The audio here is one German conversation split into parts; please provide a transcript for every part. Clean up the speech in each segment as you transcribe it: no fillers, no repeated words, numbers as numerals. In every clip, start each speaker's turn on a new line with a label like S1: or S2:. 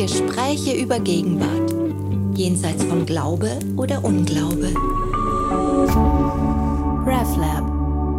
S1: Gespräche über Gegenwart, jenseits von Glaube oder Unglaube. RefLab.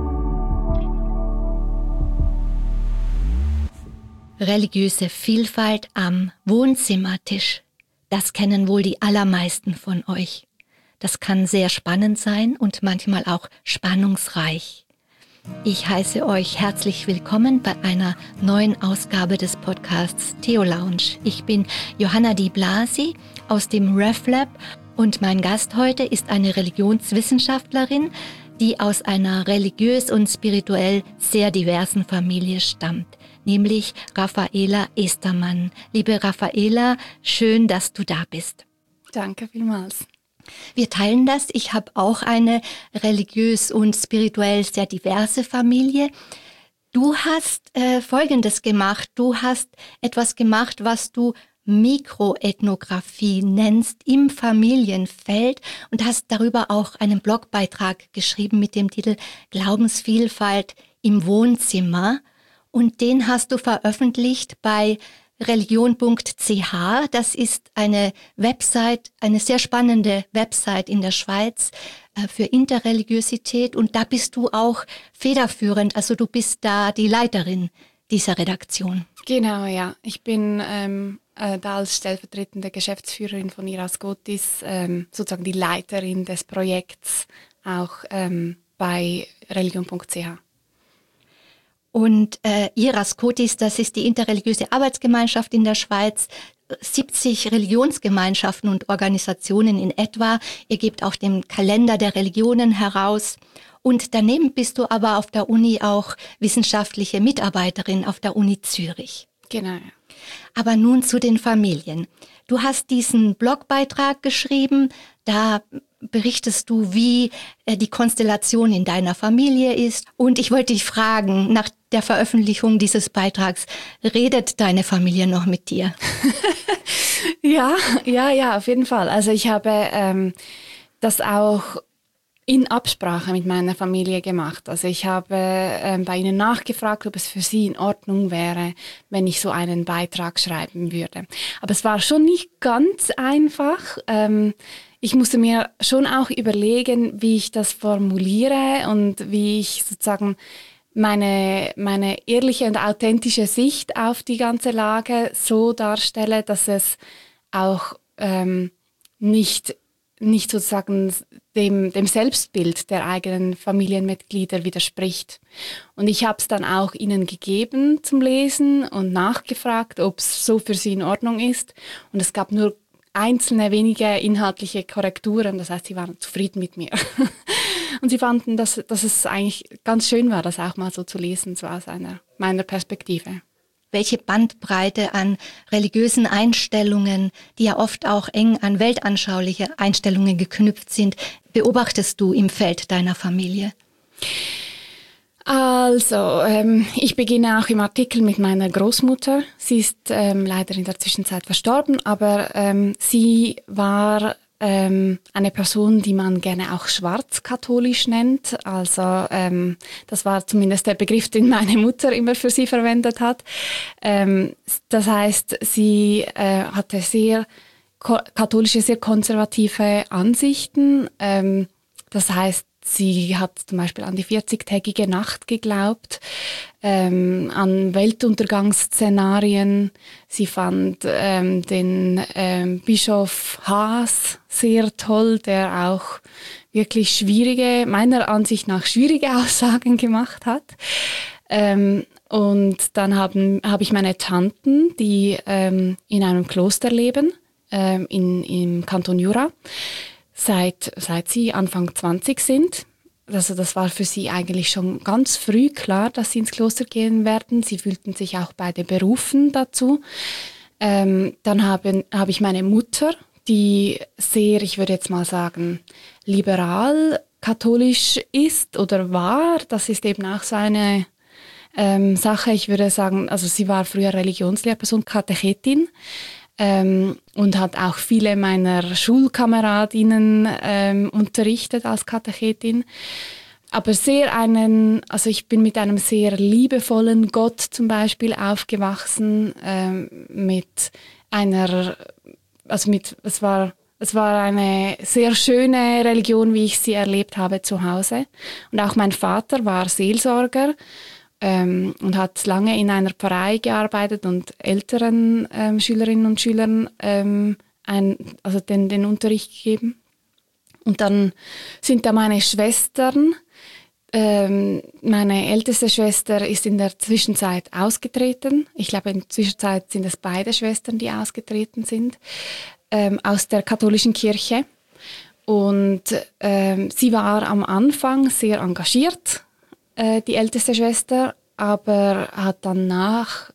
S1: Religiöse Vielfalt am Wohnzimmertisch. Das kennen wohl die allermeisten von euch. Das kann sehr spannend sein und manchmal auch spannungsreich. Ich heiße euch herzlich willkommen bei einer neuen Ausgabe des Podcasts Theo-Lounge. Ich bin Johanna Di Blasi aus dem RefLab und mein Gast heute ist eine Religionswissenschaftlerin, die aus einer religiös und spirituell sehr diversen Familie stammt, nämlich Raffaela Estermann. Liebe Raffaela, schön, dass du da bist.
S2: Danke vielmals.
S1: Wir teilen das. Ich habe auch eine religiös und spirituell sehr diverse Familie. Du hast Folgendes gemacht. Du hast etwas gemacht, was du Mikroethnographie nennst im Familienfeld und hast darüber auch einen Blogbeitrag geschrieben mit dem Titel Glaubensvielfalt im Wohnzimmer. Und den hast du veröffentlicht bei religion.ch. Das ist eine Website, eine sehr spannende Website in der Schweiz für Interreligiosität. Und da bist du auch federführend, also du bist da die Leiterin dieser Redaktion.
S2: Genau, ja. Ich bin da als stellvertretende Geschäftsführerin von IRA Scotis sozusagen die Leiterin des Projekts auch bei religion.ch.
S1: Und IRA Scotis, das ist die interreligiöse Arbeitsgemeinschaft in der Schweiz, 70 Religionsgemeinschaften und Organisationen in etwa. Ihr gebt auch den Kalender der Religionen heraus. Und daneben bist du aber auf der Uni auch wissenschaftliche Mitarbeiterin auf der Uni Zürich.
S2: Genau.
S1: Aber nun zu den Familien. Du hast diesen Blogbeitrag geschrieben, da berichtest du, wie die Konstellation in deiner Familie ist. Und ich wollte dich fragen, nach der Veröffentlichung dieses Beitrags, redet deine Familie noch mit dir?
S2: Ja, auf jeden Fall. Also ich habe das auch in Absprache mit meiner Familie gemacht. Also ich habe bei ihnen nachgefragt, ob es für sie in Ordnung wäre, wenn ich so einen Beitrag schreiben würde. Aber es war schon nicht ganz einfach. Ich musste mir schon auch überlegen, wie ich das formuliere und wie ich sozusagen meine ehrliche und authentische Sicht auf die ganze Lage so darstelle, dass es auch nicht sozusagen dem Selbstbild der eigenen Familienmitglieder widerspricht. Und ich habe es dann auch ihnen gegeben zum Lesen und nachgefragt, ob es so für sie in Ordnung ist. Und es gab nur einzelne wenige inhaltliche Korrekturen, das heißt, sie waren zufrieden mit mir. Und sie fanden, dass es eigentlich ganz schön war, das auch mal so zu lesen, so aus meiner Perspektive.
S1: Welche Bandbreite an religiösen Einstellungen, die ja oft auch eng an weltanschauliche Einstellungen geknüpft sind, beobachtest du im Feld deiner Familie?
S2: Also, ich beginne auch im Artikel mit meiner Großmutter. Sie ist leider in der Zwischenzeit verstorben, aber sie war eine Person, die man gerne auch schwarzkatholisch nennt. Also das war zumindest der Begriff, den meine Mutter immer für sie verwendet hat. Das heißt, sie hatte sehr katholische, sehr konservative Ansichten. Das heißt, sie hat zum Beispiel an die 40-tägige Nacht geglaubt, an Weltuntergangsszenarien. Sie fand den Bischof Haas sehr toll, der auch wirklich meiner Ansicht nach schwierige Aussagen gemacht hat. Und dann habe ich meine Tanten, die in einem Kloster leben, im Kanton Jura, seit sie Anfang 20 sind. Also das war für sie eigentlich schon ganz früh klar, dass sie ins Kloster gehen werden. Sie fühlten sich auch beide berufen dazu. Dann habe ich meine Mutter, die sehr, ich würde jetzt mal sagen, liberal katholisch ist oder war. Das ist eben auch so eine Sache. Ich würde sagen, also sie war früher Religionslehrperson, Katechetin. Und hat auch viele meiner Schulkameradinnen unterrichtet als Katechetin. Aber ich bin mit einem sehr liebevollen Gott zum Beispiel aufgewachsen, mit es war eine sehr schöne Religion, wie ich sie erlebt habe zu Hause. Und auch mein Vater war Seelsorger und hat lange in einer Pfarrei gearbeitet und älteren Schülerinnen und Schülern den Unterricht gegeben. Und dann sind da meine Schwestern. Meine älteste Schwester ist in der Zwischenzeit ausgetreten. Ich glaube, in der Zwischenzeit sind es beide Schwestern, die ausgetreten sind, aus der katholischen Kirche. Und sie war am Anfang sehr engagiert, die älteste Schwester, aber hat danach,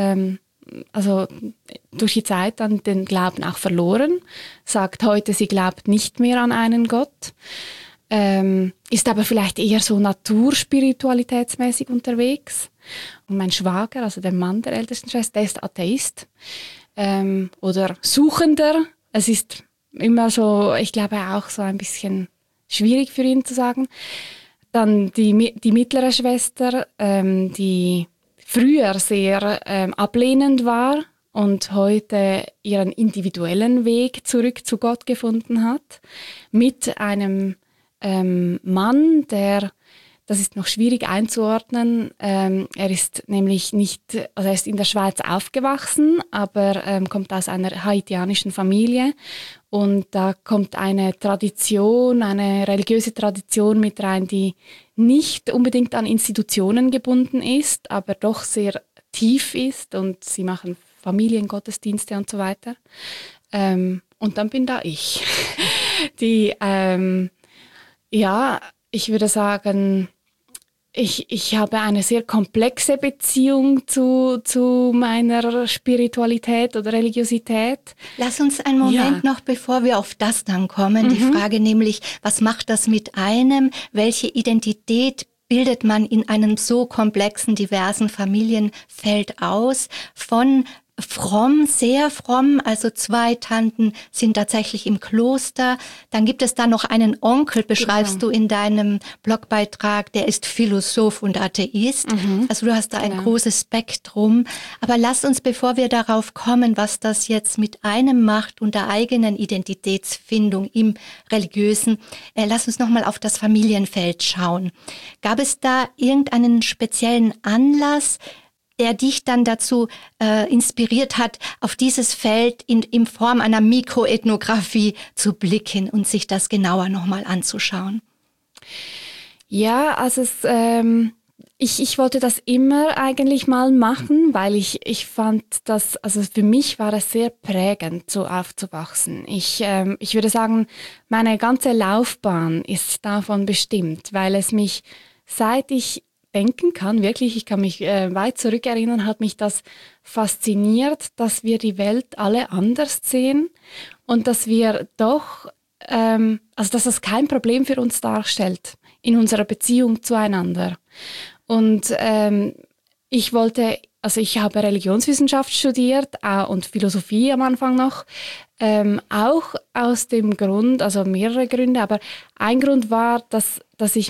S2: durch die Zeit dann den Glauben auch verloren, sagt heute, sie glaubt nicht mehr an einen Gott. Ist aber vielleicht eher so naturspiritualitätsmäßig unterwegs. Und mein Schwager, also der Mann der ältesten Schwester, der ist Atheist oder Suchender. Es ist immer so, ich glaube auch so ein bisschen schwierig für ihn zu sagen. Dann die mittlere Schwester, die früher sehr ablehnend war und heute ihren individuellen Weg zurück zu Gott gefunden hat, mit einem Mann, das ist noch schwierig einzuordnen. Er ist nämlich er ist in der Schweiz aufgewachsen, aber kommt aus einer haitianischen Familie. Und da kommt eine religiöse Tradition mit rein, die nicht unbedingt an Institutionen gebunden ist, aber doch sehr tief ist. Und sie machen Familiengottesdienste und so weiter. Und dann bin da ich, die ich würde sagen, ich habe eine sehr komplexe Beziehung zu meiner Spiritualität oder Religiosität.
S1: Lass uns einen Moment noch, bevor wir auf das dann kommen, die Frage nämlich, was macht das mit einem? Welche Identität bildet man in einem so komplexen, diversen Familienfeld aus? Von fromm, sehr fromm, also 2 Tanten sind tatsächlich im Kloster. Dann gibt es da noch einen Onkel, beschreibst du in deinem Blogbeitrag, der ist Philosoph und Atheist. Also du hast da ein großes Spektrum. Aber lass uns, bevor wir darauf kommen, was das jetzt mit einem macht und der eigenen Identitätsfindung im Religiösen, lass uns nochmal auf das Familienfeld schauen. Gab es da irgendeinen speziellen Anlass, der dich dann dazu inspiriert hat, auf dieses Feld in Form einer Mikroethnographie zu blicken und sich das genauer nochmal anzuschauen?
S2: Ja, also ich wollte das immer eigentlich mal machen, weil ich fand das, also für mich war es sehr prägend, so aufzuwachsen. Ich würde sagen, meine ganze Laufbahn ist davon bestimmt, weil es mich, seit ich denken kann, wirklich, ich kann mich weit zurückerinnern, hat mich das fasziniert, dass wir die Welt alle anders sehen und dass wir doch, dass das kein Problem für uns darstellt in unserer Beziehung zueinander. Und ich habe Religionswissenschaft studiert und Philosophie am Anfang noch, auch aus dem Grund, also mehrere Gründe, aber ein Grund war, dass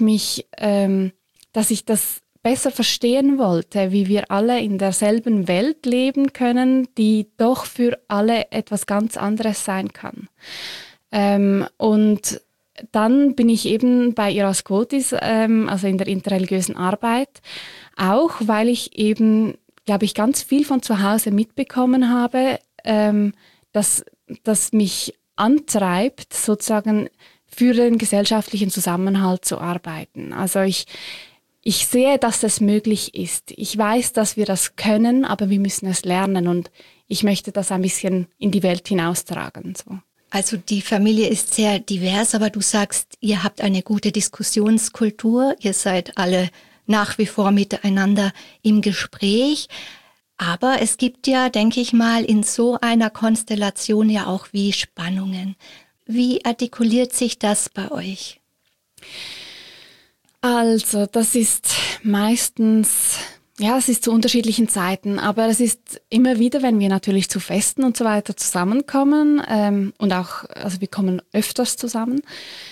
S2: ich das besser verstehen wollte, wie wir alle in derselben Welt leben können, die doch für alle etwas ganz anderes sein kann. Und dann bin ich eben bei Iras Quotis, also in der interreligiösen Arbeit, auch weil ich eben, glaube ich, ganz viel von zu Hause mitbekommen habe, das mich antreibt, sozusagen für den gesellschaftlichen Zusammenhalt zu arbeiten. Also ich sehe, dass das möglich ist. Ich weiß, dass wir das können, aber wir müssen es lernen und ich möchte das ein bisschen in die Welt hinaustragen. So.
S1: Also die Familie ist sehr divers, aber du sagst, ihr habt eine gute Diskussionskultur, ihr seid alle nach wie vor miteinander im Gespräch. Aber es gibt ja, denke ich mal, in so einer Konstellation ja auch wie Spannungen. Wie artikuliert sich das bei euch?
S2: Also, das ist meistens, es ist zu unterschiedlichen Zeiten, aber es ist immer wieder, wenn wir natürlich zu Festen und so weiter zusammenkommen und auch, also wir kommen öfters zusammen,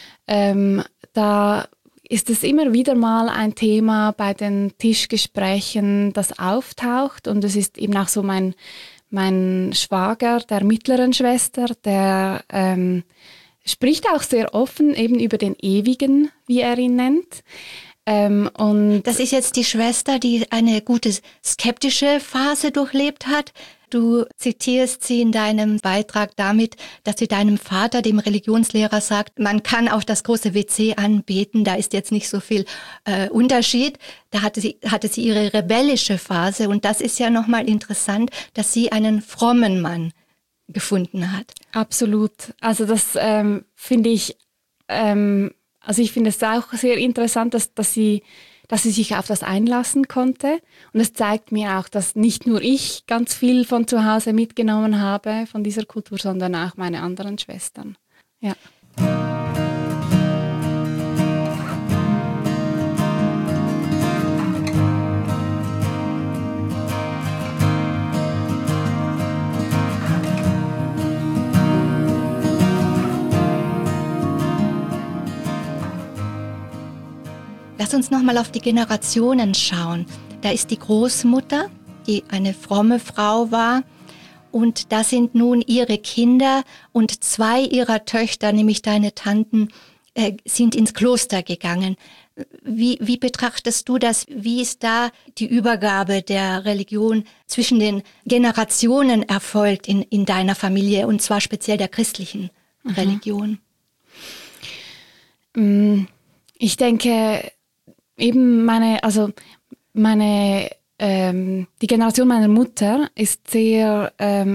S2: da ist es immer wieder mal ein Thema bei den Tischgesprächen, das auftaucht und es ist eben auch so mein Mein Schwager der mittleren Schwester, der spricht auch sehr offen eben über den Ewigen, wie er ihn nennt. Und
S1: das ist jetzt die Schwester, die eine gute skeptische Phase durchlebt hat. Du zitierst sie in deinem Beitrag damit, dass sie deinem Vater, dem Religionslehrer, sagt, man kann auch das große WC anbeten, da ist jetzt nicht so viel Unterschied. Da hatte sie ihre rebellische Phase und das ist ja nochmal interessant, dass sie einen frommen Mann gefunden hat.
S2: Absolut. Also das finde ich, also ich finde es auch sehr interessant, dass sie sich auf das einlassen konnte. Und es zeigt mir auch, dass nicht nur ich ganz viel von zu Hause mitgenommen habe, von dieser Kultur, sondern auch meine anderen Schwestern. Ja.
S1: Lass uns nochmal auf die Generationen schauen. Da ist die Großmutter, die eine fromme Frau war. Und da sind nun ihre Kinder und 2 ihrer Töchter, nämlich deine Tanten, sind ins Kloster gegangen. Wie betrachtest du das? Wie ist da die Übergabe der Religion zwischen den Generationen erfolgt in deiner Familie und zwar speziell der christlichen Religion?
S2: Ich denke, eben die Generation meiner Mutter ist sehr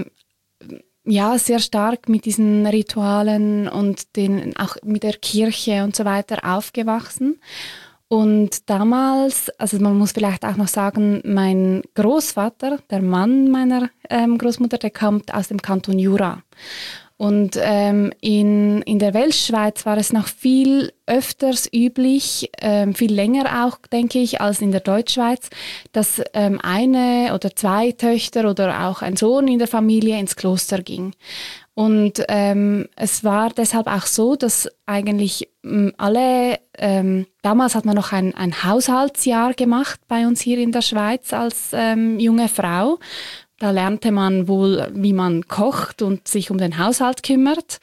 S2: stark mit diesen Ritualen und auch mit der Kirche und so weiter aufgewachsen. Und damals, also man muss vielleicht auch noch sagen, mein Großvater, der Mann meiner Großmutter, der kommt aus dem Kanton Jura. Und in der Welschschweiz war es noch viel öfters üblich, viel länger auch, denke ich, als in der Deutschschweiz, dass eine oder 2 Töchter oder auch ein Sohn in der Familie ins Kloster ging. Und es war deshalb auch so, dass eigentlich alle, damals hat man noch ein Haushaltsjahr gemacht bei uns hier in der Schweiz als junge Frau. Da lernte man wohl, wie man kocht und sich um den Haushalt kümmert.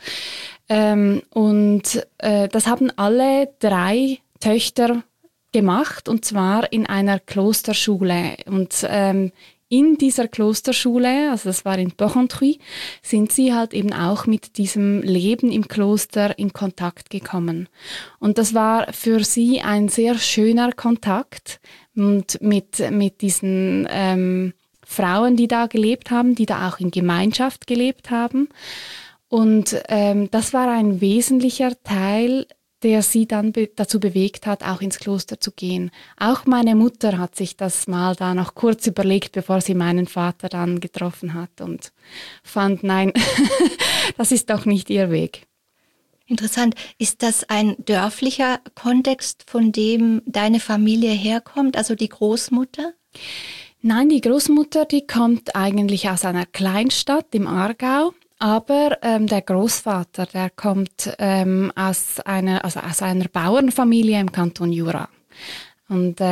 S2: Das haben alle 3 Töchter gemacht, und zwar in einer Klosterschule. Und in dieser Klosterschule, also das war in Porrentruy, sind sie halt eben auch mit diesem Leben im Kloster in Kontakt gekommen. Und das war für sie ein sehr schöner Kontakt und mit diesen Frauen, die da gelebt haben, die da auch in Gemeinschaft gelebt haben. Und das war ein wesentlicher Teil, der sie dann dazu bewegt hat, auch ins Kloster zu gehen. Auch meine Mutter hat sich das mal da noch kurz überlegt, bevor sie meinen Vater dann getroffen hat und fand, nein, das ist doch nicht ihr Weg.
S1: Interessant. Ist das ein dörflicher Kontext, von dem deine Familie herkommt, also die Großmutter?
S2: Nein, die Großmutter, die kommt eigentlich aus einer Kleinstadt im Aargau, aber der Großvater, der kommt aus einer Bauernfamilie im Kanton Jura. Und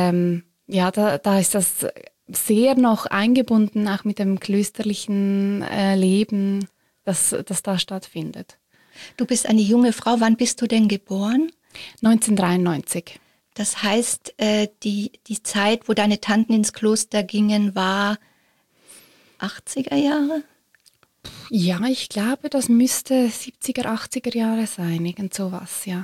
S2: da ist das sehr noch eingebunden, auch mit dem klösterlichen Leben, das da stattfindet.
S1: Du bist eine junge Frau. Wann bist du denn geboren?
S2: 1993.
S1: Das heißt, die Zeit, wo deine Tanten ins Kloster gingen, war 80er Jahre?
S2: Ja, ich glaube, das müsste 70er, 80er Jahre sein, irgend sowas, ja.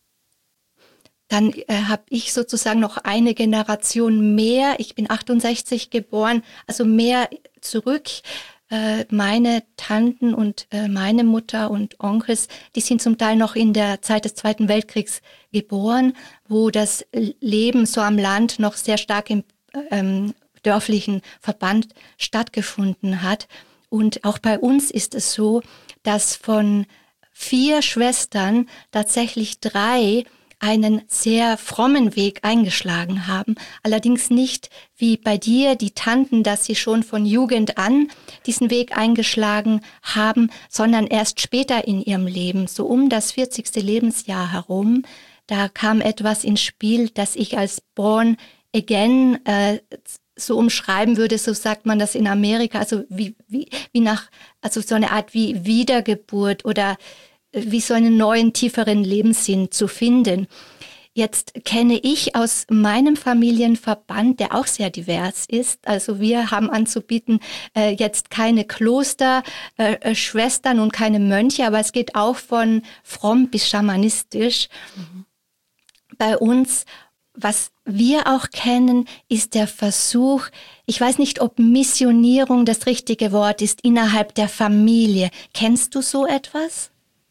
S1: Dann habe ich sozusagen noch eine Generation mehr. Ich bin 68 geboren, also mehr zurück. Meine Tanten und meine Mutter und Onkels, die sind zum Teil noch in der Zeit des Zweiten Weltkriegs geboren, wo das Leben so am Land noch sehr stark im dörflichen Verband stattgefunden hat. Und auch bei uns ist es so, dass von 4 Schwestern tatsächlich 3 einen sehr frommen Weg eingeschlagen haben. Allerdings nicht wie bei dir, die Tanten, dass sie schon von Jugend an diesen Weg eingeschlagen haben, sondern erst später in ihrem Leben, so um das 40. Lebensjahr herum. Da kam etwas ins Spiel, das ich als Born Again so umschreiben würde, so sagt man das in Amerika, also wie nach, also so eine Art wie Wiedergeburt oder wie so einen neuen, tieferen Lebenssinn zu finden. Jetzt kenne ich aus meinem Familienverband, der auch sehr divers ist, also wir haben anzubieten jetzt keine Klosterschwestern und keine Mönche, aber es geht auch von fromm bis schamanistisch. Bei uns, was wir auch kennen, ist der Versuch, ich weiß nicht, ob Missionierung das richtige Wort ist, innerhalb der Familie. Kennst du so etwas?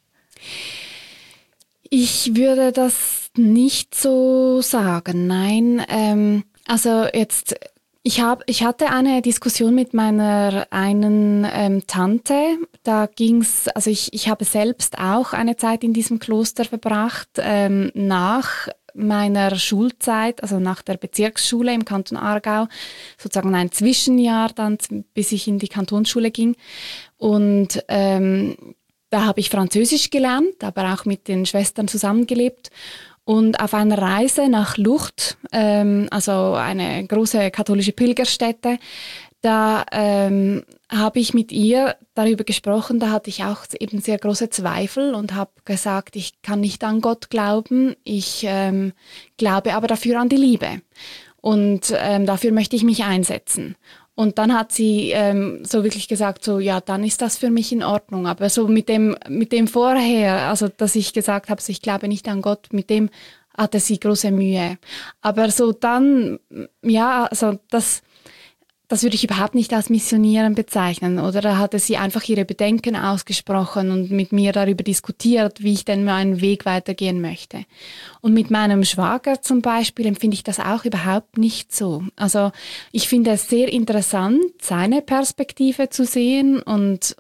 S2: Ich würde das nicht so sagen, nein. Also jetzt, ich hatte eine Diskussion mit meiner einen Tante. Da ging's, also ich habe selbst auch eine Zeit in diesem Kloster verbracht, nach meiner Schulzeit, also nach der Bezirksschule im Kanton Aargau, sozusagen ein Zwischenjahr dann, bis ich in die Kantonsschule ging. Und da habe ich Französisch gelernt, aber auch mit den Schwestern zusammengelebt. Und auf einer Reise nach Lourdes, also eine große katholische Pilgerstätte, da habe ich mit ihr darüber gesprochen, da hatte ich auch eben sehr große Zweifel und habe gesagt, ich kann nicht an Gott glauben, ich glaube aber dafür an die Liebe und dafür möchte ich mich einsetzen. Und dann hat sie so wirklich gesagt, so ja, dann ist das für mich in Ordnung. Aber so mit dem vorher, also dass ich gesagt habe, so, ich glaube nicht an Gott, mit dem hatte sie große Mühe. Aber so dann, ja, also das würde ich überhaupt nicht als Missionieren bezeichnen. Oder da hatte sie einfach ihre Bedenken ausgesprochen und mit mir darüber diskutiert, wie ich denn meinen Weg weitergehen möchte. Und mit meinem Schwager zum Beispiel empfinde ich das auch überhaupt nicht so. Also ich finde es sehr interessant, seine Perspektive zu sehen und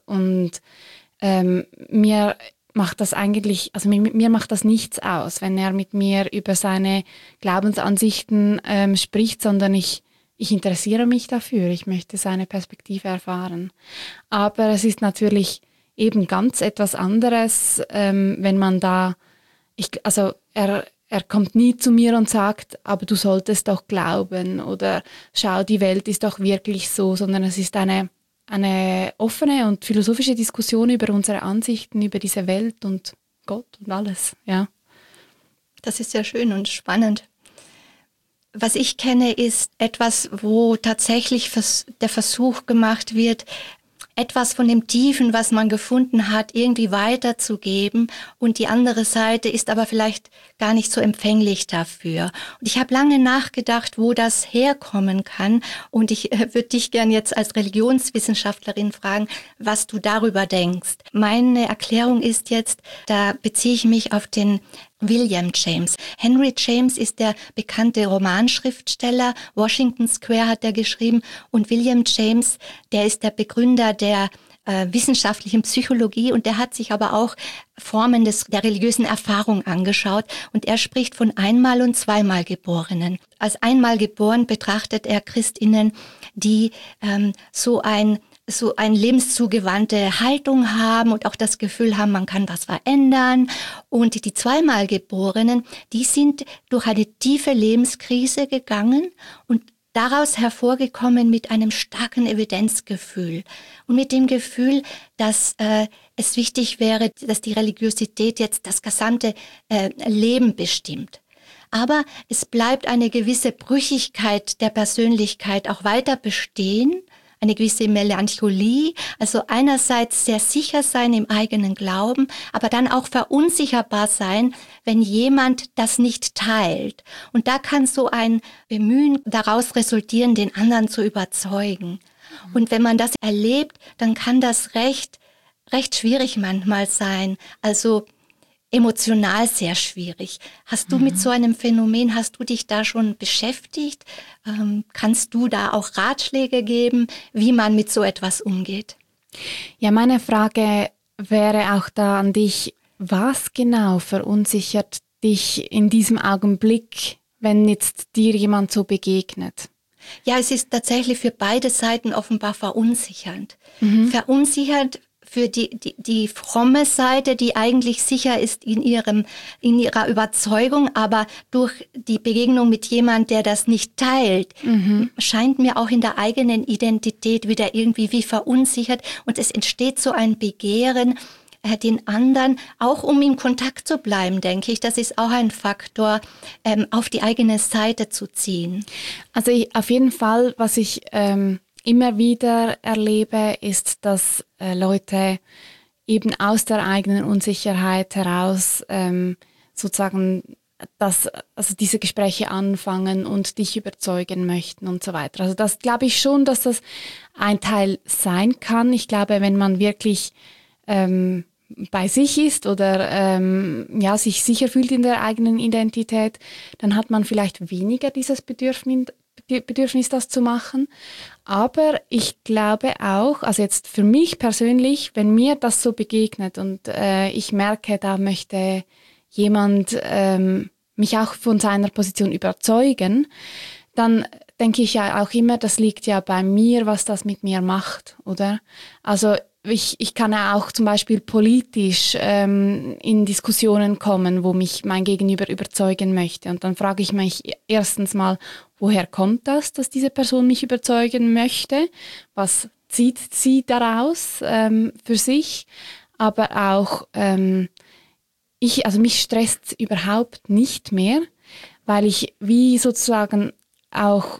S2: mir macht das eigentlich, also mir macht das nichts aus, wenn er mit mir über seine Glaubensansichten spricht, sondern ich interessiere mich dafür, ich möchte seine Perspektive erfahren. Aber es ist natürlich eben ganz etwas anderes, wenn man da, er kommt nie zu mir und sagt, aber du solltest doch glauben oder schau, die Welt ist doch wirklich so, sondern es ist eine offene und philosophische Diskussion über unsere Ansichten, über diese Welt und Gott und alles, ja.
S1: Das ist sehr schön und spannend. Was ich kenne, ist etwas, wo tatsächlich der Versuch gemacht wird, etwas von dem Tiefen, was man gefunden hat, irgendwie weiterzugeben. Und die andere Seite ist aber vielleicht gar nicht so empfänglich dafür. Und ich habe lange nachgedacht, wo das herkommen kann. Und ich würde dich gern jetzt als Religionswissenschaftlerin fragen, was du darüber denkst. Meine Erklärung ist jetzt, da beziehe ich mich auf den William James. Henry James ist der bekannte Romanschriftsteller. Washington Square hat er geschrieben. Und William James, der ist der Begründer der wissenschaftlichen Psychologie und der hat sich aber auch Formen der religiösen Erfahrung angeschaut und er spricht von Einmal- und Zweimalgeborenen. Als Einmalgeboren betrachtet er Christinnen, die so eine lebenszugewandte Haltung haben und auch das Gefühl haben, man kann was verändern. Und die Zweimalgeborenen, die sind durch eine tiefe Lebenskrise gegangen und daraus hervorgekommen mit einem starken Evidenzgefühl und mit dem Gefühl, dass es wichtig wäre, dass die Religiosität jetzt das gesamte Leben bestimmt. Aber es bleibt eine gewisse Brüchigkeit der Persönlichkeit auch weiter bestehen, eine gewisse Melancholie, also einerseits sehr sicher sein im eigenen Glauben, aber dann auch verunsicherbar sein, wenn jemand das nicht teilt. Und da kann so ein Bemühen daraus resultieren, den anderen zu überzeugen. Und wenn man das erlebt, dann kann das recht schwierig manchmal sein. Also emotional sehr schwierig. Hast du mit so einem Phänomen, hast du dich da schon beschäftigt? Kannst du da auch Ratschläge geben, wie man mit so etwas umgeht?
S2: Ja, meine Frage wäre auch da an dich. Was genau verunsichert dich in diesem Augenblick, wenn jetzt dir jemand so begegnet?
S1: Ja, es ist tatsächlich für beide Seiten offenbar verunsichernd. Verunsichernd für die fromme Seite, die eigentlich sicher ist in ihrer Überzeugung, aber durch die Begegnung mit jemandem, der das nicht teilt, scheint mir auch in der eigenen Identität wieder irgendwie wie verunsichert und es entsteht so ein Begehren, den anderen, auch um in Kontakt zu bleiben, denke ich, das ist auch ein Faktor, auf die eigene Seite zu ziehen.
S2: Also auf jeden Fall, was ich immer wieder erlebe, ist, dass Leute eben aus der eigenen Unsicherheit heraus sozusagen also diese Gespräche anfangen und dich überzeugen möchten und so weiter. Also das glaube ich schon, dass das ein Teil sein kann. Ich glaube, wenn man wirklich bei sich ist oder sich sicher fühlt in der eigenen Identität, dann hat man vielleicht weniger dieses Bedürfnis, das zu machen. Aber ich glaube auch, also jetzt für mich persönlich, wenn mir das so begegnet und ich merke, da möchte jemand mich auch von seiner Position überzeugen, dann denke ich ja auch immer, das liegt ja bei mir, was das mit mir macht, oder? Also ich kann ja auch zum Beispiel politisch in Diskussionen kommen, wo mich mein Gegenüber überzeugen möchte. Und dann frage ich mich erstens mal, woher kommt das, dass diese Person mich überzeugen möchte? Was zieht sie daraus für sich? Aber auch, mich stresst überhaupt nicht mehr, weil ich wie sozusagen auch,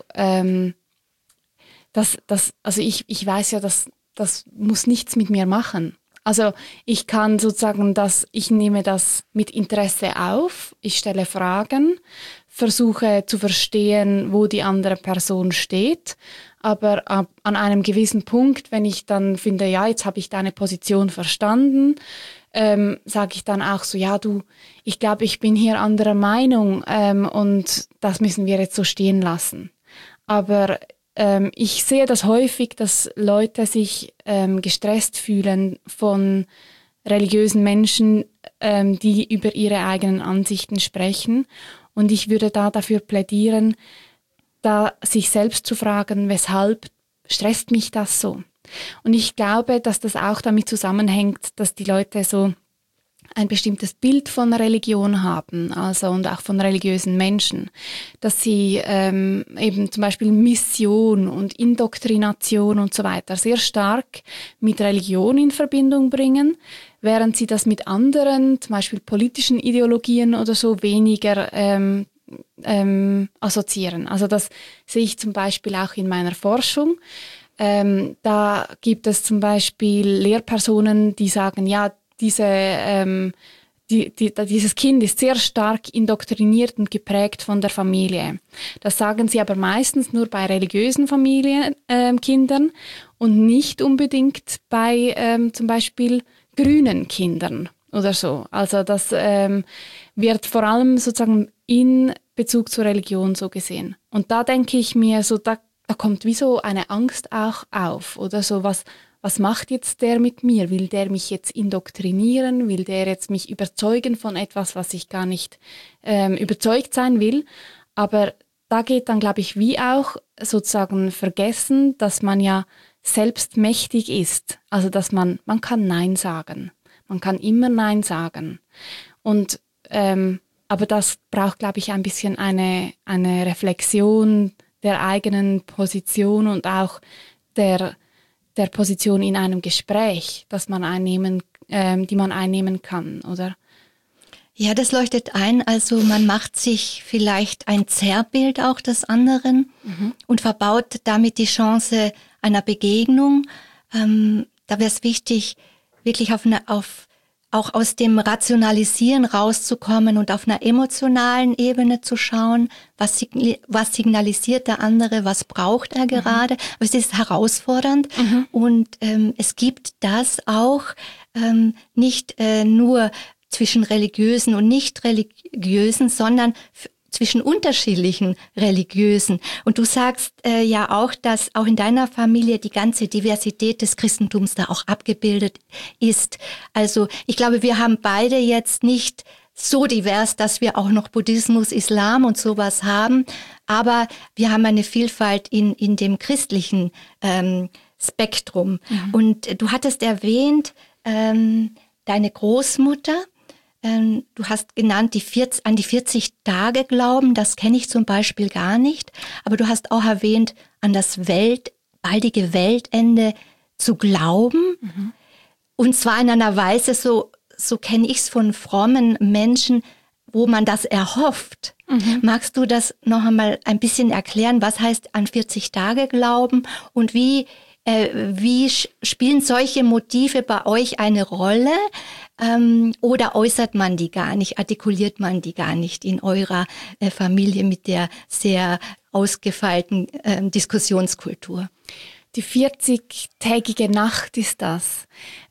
S2: ich weiß ja, dass das muss nichts mit mir machen. Also ich kann sozusagen ich nehme das mit Interesse auf, ich stelle Fragen, versuche zu verstehen, wo die andere Person steht, aber an einem gewissen Punkt, wenn ich dann finde, ja, jetzt habe ich deine Position verstanden, sage ich dann auch so, ja du, ich glaube, ich bin hier anderer Meinung und das müssen wir jetzt so stehen lassen. Aber ich sehe das häufig, dass Leute sich gestresst fühlen von religiösen Menschen, die über ihre eigenen Ansichten sprechen. Und ich würde da dafür plädieren, da sich selbst zu fragen, weshalb stresst mich das so? Und ich glaube, dass das auch damit zusammenhängt, dass die Leute so ein bestimmtes Bild von Religion haben, also und auch von religiösen Menschen, dass sie eben zum Beispiel Mission und Indoktrination und so weiter sehr stark mit Religion in Verbindung bringen, während sie das mit anderen, zum Beispiel politischen Ideologien oder so, weniger assoziieren. Also das sehe ich zum Beispiel auch in meiner Forschung. Da gibt es zum Beispiel Lehrpersonen, die sagen, ja, dieses Kind ist sehr stark indoktriniert und geprägt von der Familie. Das sagen sie aber meistens nur bei religiösen Kindern und nicht unbedingt bei zum Beispiel grünen Kindern oder so. Also das wird vor allem sozusagen in Bezug zur Religion so gesehen. Und da denke ich mir, so da kommt wie so eine Angst auch auf oder so, was macht jetzt der mit mir? Will der mich jetzt indoktrinieren? Will der jetzt mich überzeugen von etwas, was ich gar nicht überzeugt sein will? Aber da geht dann, glaube ich, wie auch sozusagen vergessen, dass man ja selbst mächtig ist. Also dass man kann Nein sagen. Man kann immer Nein sagen. Und aber das braucht, glaube ich, ein bisschen eine Reflexion der eigenen Position und auch der Position in einem Gespräch, die man einnehmen kann, oder?
S1: Ja, das leuchtet ein. Also man macht sich vielleicht ein Zerrbild auch des anderen und verbaut damit die Chance einer Begegnung. Da wäre es wichtig, wirklich auch aus dem Rationalisieren rauszukommen und auf einer emotionalen Ebene zu schauen, was signalisiert der andere, was braucht er gerade. Aber es ist herausfordernd und es gibt das auch nicht nur zwischen Religiösen und Nicht-Religiösen, sondern zwischen unterschiedlichen Religiösen. Und du sagst ja auch, dass auch in deiner Familie die ganze Diversität des Christentums da auch abgebildet ist. Also ich glaube, wir haben beide jetzt nicht so divers, dass wir auch noch Buddhismus, Islam und sowas haben, aber wir haben eine Vielfalt in dem christlichen Spektrum. Und du hattest erwähnt, deine Großmutter, du hast genannt, an die 40 Tage glauben, das kenne ich zum Beispiel gar nicht, aber du hast auch erwähnt, an das baldige Weltende zu glauben. Und zwar in einer Weise, so kenne ich es von frommen Menschen, wo man das erhofft. Magst du das noch einmal ein bisschen erklären? Was heißt an 40 Tage glauben und wie spielen solche Motive bei euch eine Rolle? Oder äußert man die gar nicht, artikuliert man die gar nicht in eurer Familie mit der sehr ausgefeilten Diskussionskultur?
S2: Die 40-tägige Nacht ist das,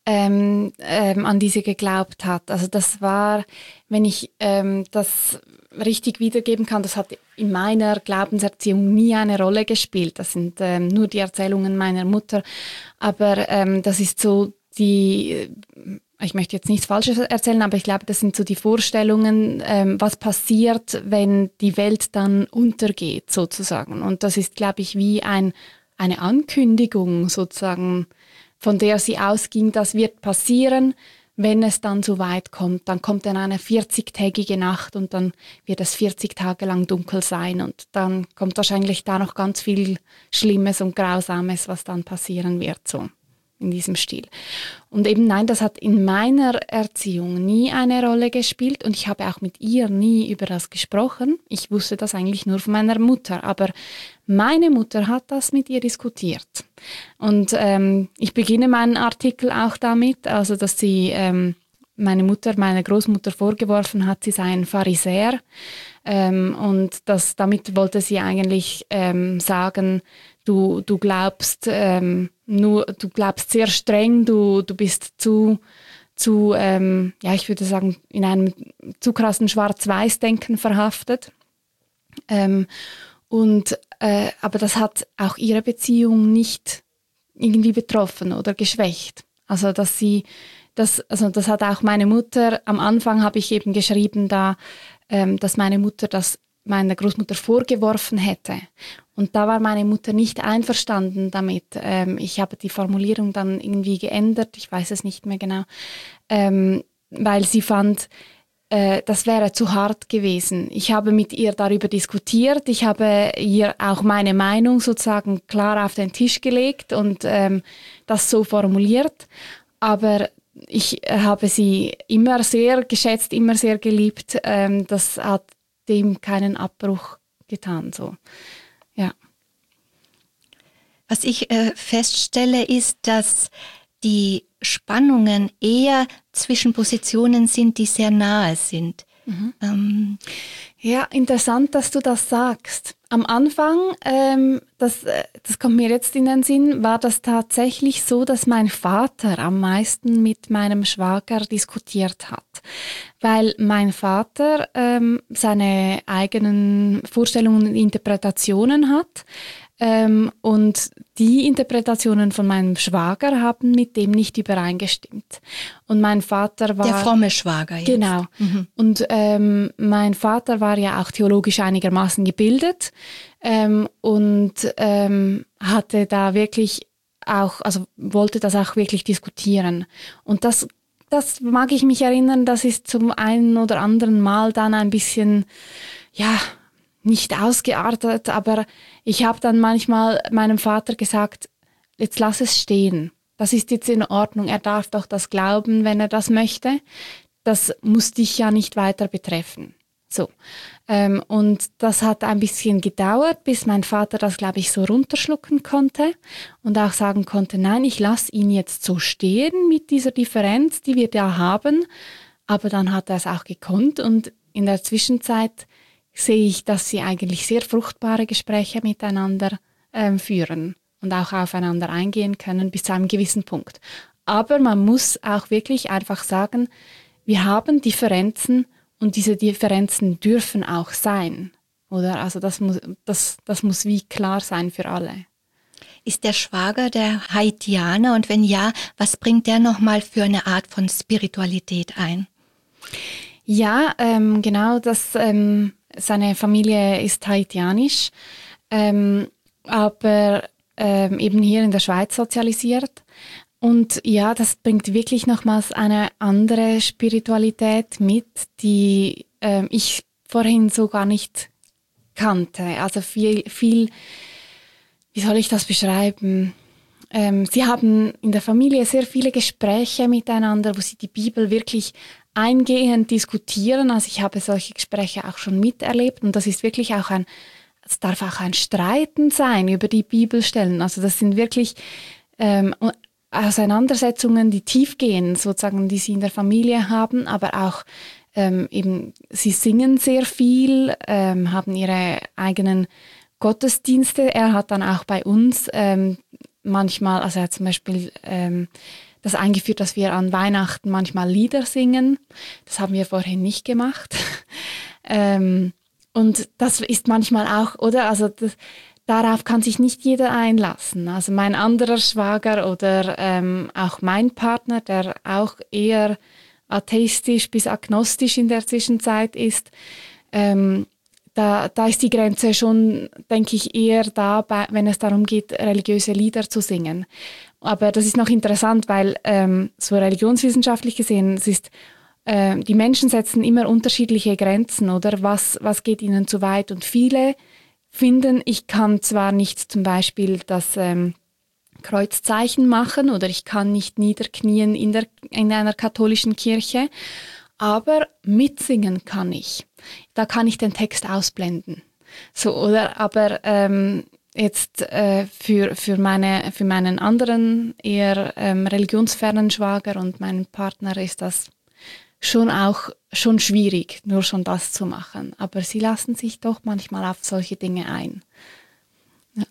S2: an die sie geglaubt hat. Also das war, wenn ich das richtig wiedergeben kann, das hat in meiner Glaubenserziehung nie eine Rolle gespielt. Das sind nur die Erzählungen meiner Mutter. Aber das ist so ich möchte jetzt nichts Falsches erzählen, aber ich glaube, das sind so die Vorstellungen, was passiert, wenn die Welt dann untergeht, sozusagen. Und das ist, glaube ich, wie eine Ankündigung sozusagen, von der sie ausging, das wird passieren, wenn es dann so weit kommt. Dann kommt dann eine 40-tägige Nacht und dann wird es 40 Tage lang dunkel sein und dann kommt wahrscheinlich da noch ganz viel Schlimmes und Grausames, was dann passieren wird, so in diesem Stil. Und eben nein, das hat in meiner Erziehung nie eine Rolle gespielt und ich habe auch mit ihr nie über das gesprochen. Ich wusste das eigentlich nur von meiner Mutter, aber meine Mutter hat das mit ihr diskutiert. Und ich beginne meinen Artikel auch damit, also dass sie meine Großmutter vorgeworfen hat, sie sei ein Pharisäer. Und damit wollte sie eigentlich sagen, du glaubst du glaubst sehr streng, du bist zu ich würde sagen, in einem zu krassen Schwarz-Weiß-Denken verhaftet. Aber das hat auch ihre Beziehung nicht irgendwie betroffen oder geschwächt. Also das hat auch meine Mutter, am Anfang habe ich eben geschrieben, dass meine Mutter das meiner Großmutter vorgeworfen hätte. Und da war meine Mutter nicht einverstanden damit. Ich habe die Formulierung dann irgendwie geändert, ich weiß es nicht mehr genau, weil sie fand, das wäre zu hart gewesen. Ich habe mit ihr darüber diskutiert, ich habe ihr auch meine Meinung sozusagen klar auf den Tisch gelegt und das so formuliert, aber ich habe sie immer sehr geschätzt, immer sehr geliebt. Das hat dem keinen Abbruch getan. So. Ja.
S1: Was ich feststelle, ist, dass die Spannungen eher zwischen Positionen sind, die sehr nahe sind.
S2: Ja, interessant, dass du das sagst. Am Anfang, das kommt mir jetzt in den Sinn, war das tatsächlich so, dass mein Vater am meisten mit meinem Schwager diskutiert hat. Weil mein Vater seine eigenen Vorstellungen und Interpretationen hat. Und die Interpretationen von meinem Schwager haben mit dem nicht übereingestimmt. Und mein Vater war...
S1: Der fromme Schwager jetzt.
S2: Genau. Und mein Vater war ja auch theologisch einigermaßen gebildet und hatte da wirklich auch, also wollte das auch wirklich diskutieren. Und das mag ich mich erinnern, das ist zum einen oder anderen Mal dann ein bisschen, ja, nicht ausgeartet, aber ich habe dann manchmal meinem Vater gesagt, jetzt lass es stehen. Das ist jetzt in Ordnung. Er darf doch das glauben, wenn er das möchte. Das muss dich ja nicht weiter betreffen. So. Und das hat ein bisschen gedauert, bis mein Vater das, glaube ich, so runterschlucken konnte und auch sagen konnte, nein, ich lasse ihn jetzt so stehen mit dieser Differenz, die wir da haben. Aber dann hat er es auch gekonnt und in der Zwischenzeit sehe ich, dass sie eigentlich sehr fruchtbare Gespräche miteinander führen und auch aufeinander eingehen können bis zu einem gewissen Punkt. Aber man muss auch wirklich einfach sagen, wir haben Differenzen und diese Differenzen dürfen auch sein. Oder? Also das muss wie klar sein für alle.
S1: Ist der Schwager der Haitianer und wenn ja, was bringt der nochmal für eine Art von Spiritualität ein?
S2: Ja, genau, seine Familie ist haitianisch, aber eben hier in der Schweiz sozialisiert. Und ja, das bringt wirklich nochmals eine andere Spiritualität mit, die ich vorhin so gar nicht kannte. Also viel, wie soll ich das beschreiben? Sie haben in der Familie sehr viele Gespräche miteinander, wo sie die Bibel wirklich eingehend diskutieren. Also ich habe solche Gespräche auch schon miterlebt und das ist wirklich auch es darf auch ein Streiten sein über die Bibelstellen. Also das sind wirklich Auseinandersetzungen, die tief gehen, sozusagen, die sie in der Familie haben, aber auch eben, sie singen sehr viel, haben ihre eigenen Gottesdienste. Er hat dann auch bei uns manchmal, also er hat zum Beispiel das eingeführt, dass wir an Weihnachten manchmal Lieder singen. Das haben wir vorhin nicht gemacht. Und das ist manchmal auch, oder? Also darauf kann sich nicht jeder einlassen. Also mein anderer Schwager oder auch mein Partner, der auch eher atheistisch bis agnostisch in der Zwischenzeit ist, da ist die Grenze schon, denke ich, eher da, wenn es darum geht, religiöse Lieder zu singen. Aber das ist noch interessant, weil so religionswissenschaftlich gesehen, es ist, die Menschen setzen immer unterschiedliche Grenzen, oder? Was geht ihnen zu weit? Und viele finden, ich kann zwar nicht zum Beispiel das Kreuzzeichen machen oder ich kann nicht niederknien in einer katholischen Kirche, aber mitsingen kann ich. Da kann ich den Text ausblenden. So, oder? Aber jetzt für meinen anderen eher religionsfernen Schwager und meinen Partner ist das schon schwierig, nur schon das zu machen. Aber sie lassen sich doch manchmal auf solche Dinge ein. Ja.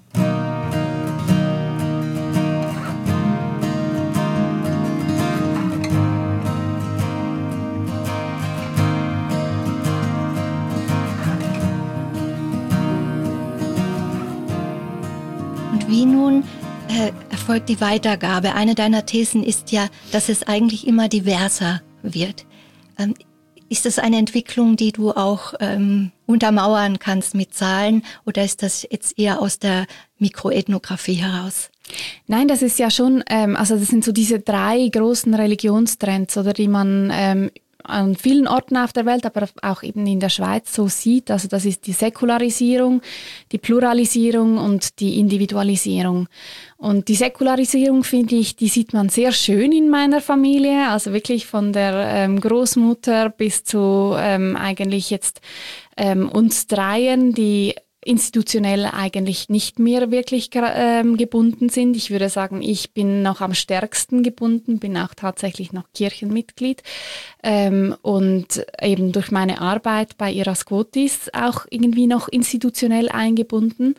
S1: Und wie nun erfolgt die Weitergabe? Eine deiner Thesen ist ja, dass es eigentlich immer diverser wird. Ist das eine Entwicklung, die du auch untermauern kannst mit Zahlen, oder ist das jetzt eher aus der Mikroethnographie heraus?
S2: Nein, das ist ja schon, also das sind so diese 3 großen Religionstrends, oder die man an vielen Orten auf der Welt, aber auch eben in der Schweiz so sieht. Also das ist die Säkularisierung, die Pluralisierung und die Individualisierung. Und die Säkularisierung, finde ich, die sieht man sehr schön in meiner Familie, also wirklich von der Großmutter bis zu eigentlich jetzt uns Dreien, die institutionell eigentlich nicht mehr wirklich gebunden sind. Ich würde sagen, ich bin noch am stärksten gebunden, bin auch tatsächlich noch Kirchenmitglied und eben durch meine Arbeit bei Irascotis auch irgendwie noch institutionell eingebunden.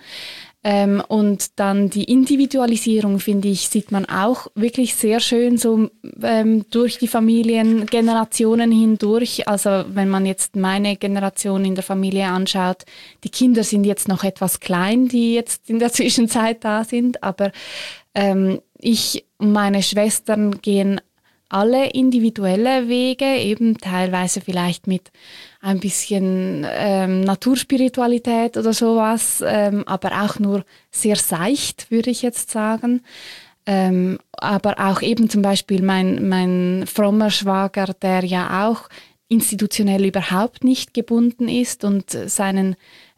S2: Und dann die Individualisierung, finde ich, sieht man auch wirklich sehr schön so durch die Familiengenerationen hindurch. Also wenn man jetzt meine Generation in der Familie anschaut, die Kinder sind jetzt noch etwas klein, die jetzt in der Zwischenzeit da sind, aber ich und meine Schwestern gehen alle individuelle Wege, eben teilweise vielleicht mit ein bisschen Naturspiritualität oder sowas, aber auch nur sehr seicht, würde ich jetzt sagen. Aber auch eben zum Beispiel mein frommer Schwager, der ja auch institutionell überhaupt nicht gebunden ist und seinen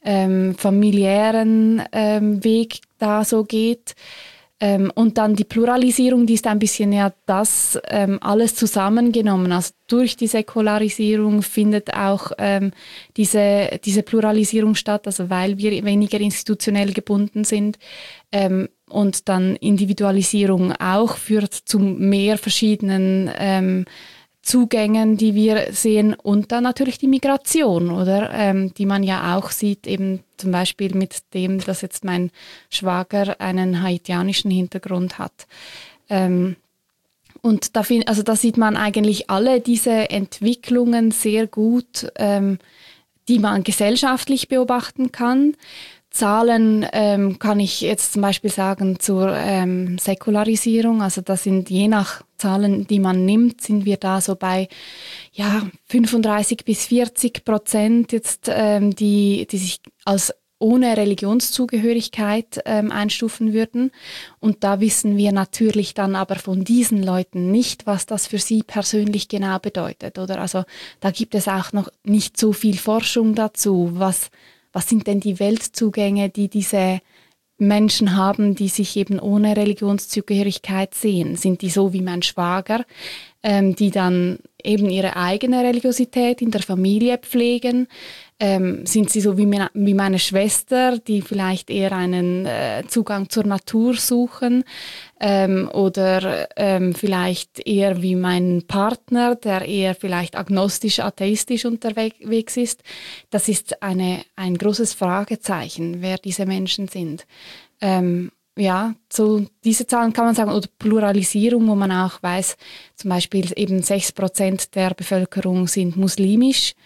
S2: familiären Weg da so geht. Und dann die Pluralisierung, die ist ein bisschen ja das alles zusammengenommen. Also durch die Säkularisierung findet auch diese Pluralisierung statt, also weil wir weniger institutionell gebunden sind. Und dann Individualisierung auch führt zu mehr verschiedenen Zugängen, die wir sehen, und dann natürlich die Migration, oder die man ja auch sieht, eben zum Beispiel mit dem, dass jetzt mein Schwager einen haitianischen Hintergrund hat. Und da sieht man eigentlich alle diese Entwicklungen sehr gut, die man gesellschaftlich beobachten kann. Zahlen kann ich jetzt zum Beispiel sagen zur Säkularisierung. Also das sind je nach Zahlen, die man nimmt, sind wir da so bei 35-40% jetzt, die sich als ohne Religionszugehörigkeit einstufen würden. Und da wissen wir natürlich dann aber von diesen Leuten nicht, was das für sie persönlich genau bedeutet, oder? Also da gibt es auch noch nicht so viel Forschung dazu. Was sind denn die Weltzugänge, die diese Menschen haben, die sich eben ohne Religionszugehörigkeit sehen? Sind die so wie mein Schwager, die dann eben ihre eigene Religiosität in der Familie pflegen? Sind sie so wie meine Schwester, die vielleicht eher einen Zugang zur Natur suchen? Oder vielleicht eher wie mein Partner, der eher vielleicht agnostisch, atheistisch unterwegs ist? Das ist ein großes Fragezeichen, wer diese Menschen sind. Ja, so diese Zahlen kann man sagen, oder Pluralisierung, wo man auch weiß, zum Beispiel eben 6% der Bevölkerung sind muslimisch.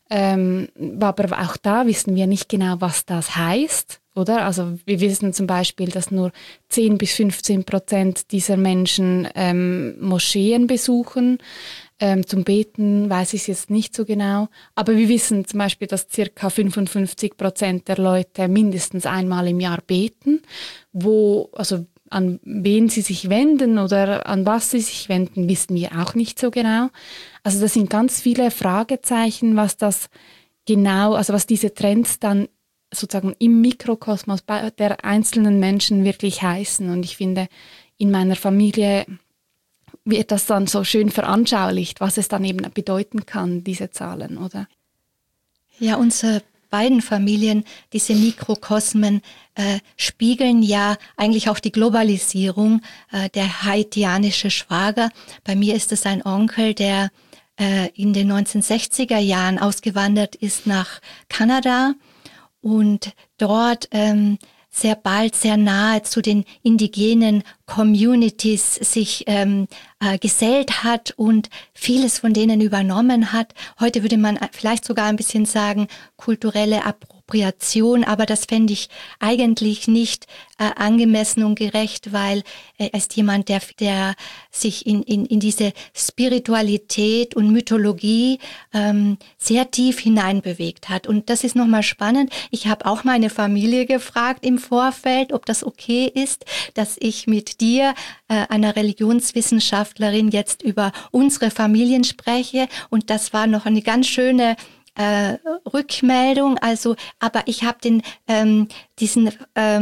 S2: Aber auch da wissen wir nicht genau, was das heißt, oder? Also wir wissen zum Beispiel, dass nur 10-15% dieser Menschen Moscheen besuchen. Zum Beten weiß ich es jetzt nicht so genau. Aber wir wissen zum Beispiel, dass ca. 55% der Leute mindestens einmal im Jahr beten, also an wen sie sich wenden oder an was sie sich wenden, wissen wir auch nicht so genau. Also das sind ganz viele Fragezeichen, was das genau, also was diese Trends dann sozusagen im Mikrokosmos bei der einzelnen Menschen wirklich heißen. Und ich finde, in meiner Familie wird das dann so schön veranschaulicht, was es dann eben bedeuten kann, diese Zahlen, oder?
S1: Ja, unsere beiden Familien, diese Mikrokosmen, spiegeln ja eigentlich auch die Globalisierung. Der haitianische Schwager, bei mir ist es ein Onkel, der in den 1960er Jahren ausgewandert ist nach Kanada und dort sehr bald, sehr nahe zu den indigenen Communities sich gesellt hat und vieles von denen übernommen hat. Heute würde man vielleicht sogar ein bisschen sagen, kulturelle Appropriation, aber das fände ich eigentlich nicht angemessen und gerecht, weil er ist jemand, der sich in diese Spiritualität und Mythologie sehr tief hineinbewegt hat. Und das ist nochmal spannend. Ich habe auch meine Familie gefragt im Vorfeld, ob das okay ist, dass ich mit dir, einer Religionswissenschaftlerin, jetzt über unsere Familien spreche. Und das war noch eine ganz schöne Rückmeldung. Also, aber ich habe diesen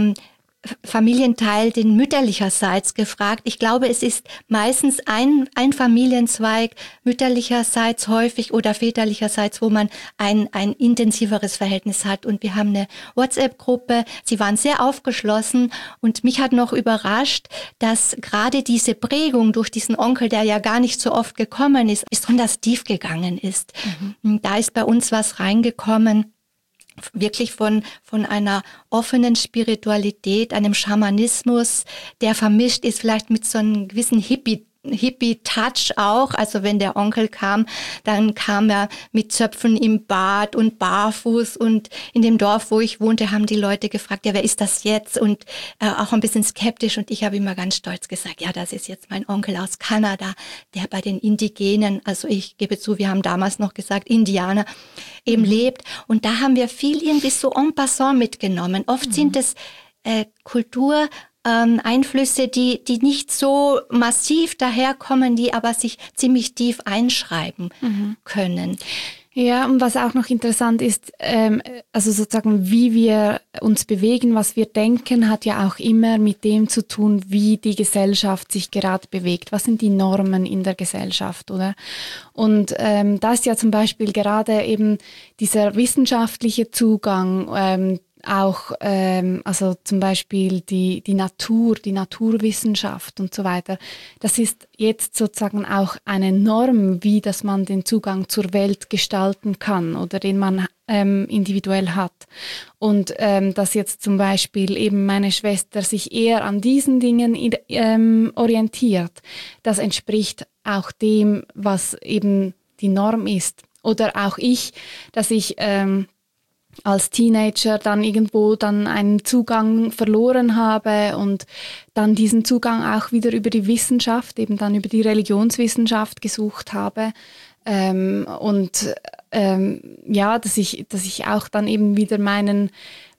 S1: Familienteil, den mütterlicherseits, gefragt. Ich glaube, es ist meistens ein Familienzweig, mütterlicherseits häufig oder väterlicherseits, wo man ein intensiveres Verhältnis hat. Und wir haben eine WhatsApp-Gruppe. Sie waren sehr aufgeschlossen und mich hat noch überrascht, dass gerade diese Prägung durch diesen Onkel, der ja gar nicht so oft gekommen ist, besonders tief gegangen ist. Mhm. Da ist bei uns was reingekommen, wirklich von einer offenen Spiritualität, einem Schamanismus, der vermischt ist vielleicht mit so einem gewissen Hippie-Touch auch. Also wenn der Onkel kam, dann kam er mit Zöpfen im Bart und barfuß, und in dem Dorf, wo ich wohnte, haben die Leute gefragt, ja, wer ist das jetzt? Und auch ein bisschen skeptisch, und ich habe immer ganz stolz gesagt, ja, das ist jetzt mein Onkel aus Kanada, der bei den Indigenen, also ich gebe zu, wir haben damals noch gesagt Indianer, eben lebt. Und da haben wir viel irgendwie so en passant mitgenommen. Oft sind es Einflüsse, die nicht so massiv daherkommen, die aber sich ziemlich tief einschreiben können.
S2: Ja, und was auch noch interessant ist, also sozusagen, wie wir uns bewegen, was wir denken, hat ja auch immer mit dem zu tun, wie die Gesellschaft sich gerade bewegt. Was sind die Normen in der Gesellschaft, oder? Und da ist ja zum Beispiel gerade eben dieser wissenschaftliche Zugang, auch also zum Beispiel die Natur, die Naturwissenschaft und so weiter. Das ist jetzt sozusagen auch eine Norm, wie dass man den Zugang zur Welt gestalten kann oder den man individuell hat. Und dass jetzt zum Beispiel eben meine Schwester sich eher an diesen Dingen orientiert, das entspricht auch dem, was eben die Norm ist. Oder auch ich, dass ich als Teenager dann irgendwo dann einen Zugang verloren habe und dann diesen Zugang auch wieder über die Wissenschaft, eben dann über die Religionswissenschaft gesucht habe. Ja, dass ich auch dann eben wieder meinen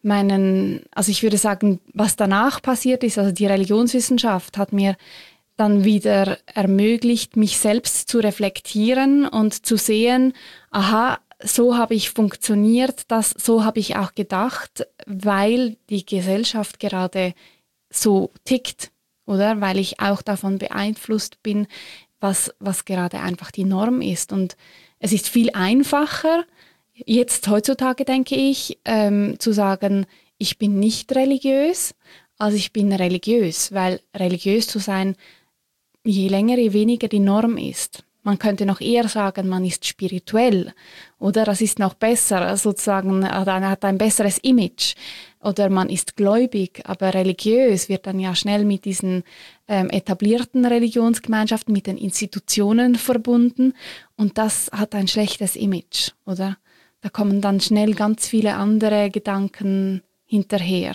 S2: also ich würde sagen, was danach passiert ist, also die Religionswissenschaft hat mir dann wieder ermöglicht, mich selbst zu reflektieren und zu sehen, aha, so habe ich funktioniert, so habe ich auch gedacht, weil die Gesellschaft gerade so tickt, oder? Weil ich auch davon beeinflusst bin, was gerade einfach die Norm ist. Und es ist viel einfacher, jetzt heutzutage denke ich, zu sagen, ich bin nicht religiös, als ich bin religiös, weil religiös zu sein, je länger, je weniger die Norm ist. Man könnte noch eher sagen, man ist spirituell, oder das ist noch besser, sozusagen hat ein besseres Image, oder man ist gläubig, aber religiös wird dann ja schnell mit diesen etablierten Religionsgemeinschaften, mit den Institutionen verbunden, und das hat ein schlechtes Image, oder? Da kommen dann schnell ganz viele andere Gedanken hinterher.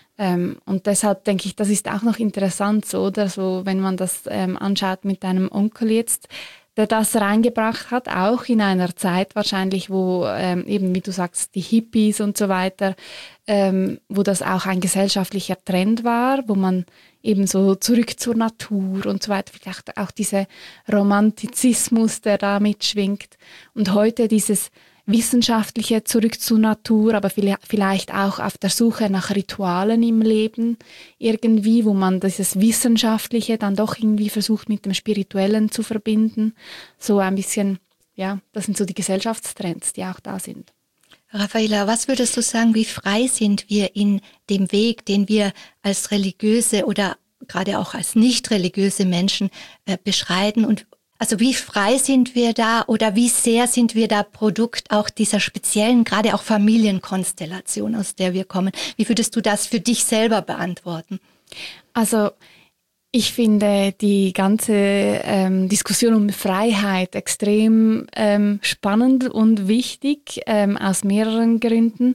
S2: Und deshalb denke ich, das ist auch noch interessant, so, oder so, wenn man das anschaut mit deinem Onkel jetzt, der das reingebracht hat, auch in einer Zeit wahrscheinlich, wo eben, wie du sagst, die Hippies und so weiter, wo das auch ein gesellschaftlicher Trend war, wo man eben so zurück zur Natur und so weiter, vielleicht auch dieser Romantizismus, der da mitschwingt. Und heute dieses Wissenschaftliche zurück zur Natur, aber vielleicht auch auf der Suche nach Ritualen im Leben irgendwie, wo man dieses Wissenschaftliche dann doch irgendwie versucht mit dem Spirituellen zu verbinden. So ein bisschen, ja, das sind so die Gesellschaftstrends, die auch da sind.
S1: Raffaella, was würdest du sagen, wie frei sind wir in dem Weg, den wir als religiöse oder gerade auch als nicht religiöse Menschen beschreiten, und also wie frei sind wir da oder wie sehr sind wir da Produkt auch dieser speziellen, gerade auch Familienkonstellation, aus der wir kommen? Wie würdest du das für dich selber beantworten?
S2: Also ich finde die ganze Diskussion um Freiheit extrem spannend und wichtig, aus mehreren Gründen.